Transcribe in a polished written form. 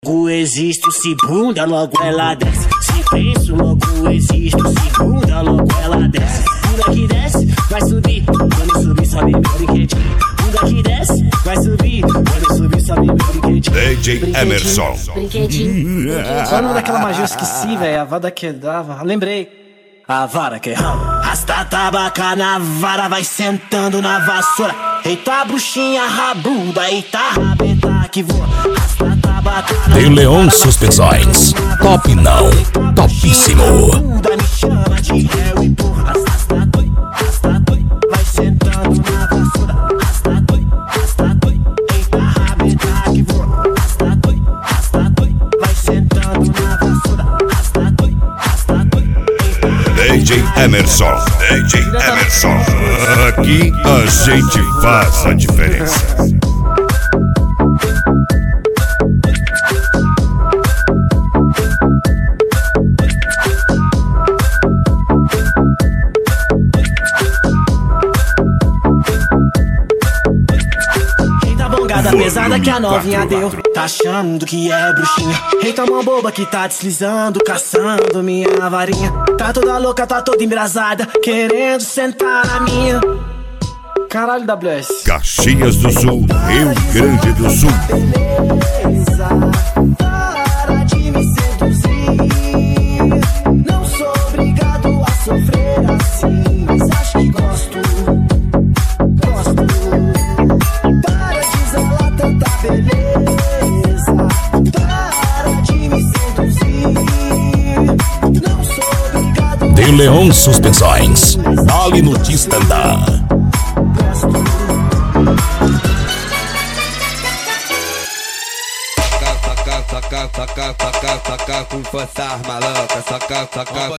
Logo existo, se bunda, logo ela desce. Se penso, logo existo, se bunda, logo ela desce. Bunda que desce, vai subir. Quando subir, sobe meu brinquedinho. Bunda que desce, vai subir. Quando subir, sobe meu brinquedinho. DJ Emerson. Brinquedinho. Qual é o nome daquela magia? Eu esqueci, velho. A vara que dava. Lembrei. A vara que rala. Rasta tabaca na vara, vai sentando na vassoura. Eita bruxinha rabuda, eita rabeta que voa. Rasta tabaca na De Leon Suspensões. Top não, topíssimo. me chama de réu e porra. Rasta doi, vai sentando na vassoura. Rasta doi, eita rabeta que voa. Rasta doi, vai sentando na vassoura. Rasta doi, DJ Emerson. DJ Emerson. Aqui a gente faz a diferença. Bongada pesada que a novinha deu. Tá achando que é bruxinha. Eita mão boba que tá deslizando, caçando minha varinha. Tá toda louca, tá toda embrasada, querendo sentar na minha. Caralho, WS. Caxias do Sul, Rio Grande do Sul. Beleza, para de me seduzir. Não sou obrigado a sofrer assim, mas acho que gosto. Para de exalar tanta beleza. Para de me seduzir. Não sou obrigado. De Leon Suspensões. Dali no Tistandá. Saca com força maluca, saca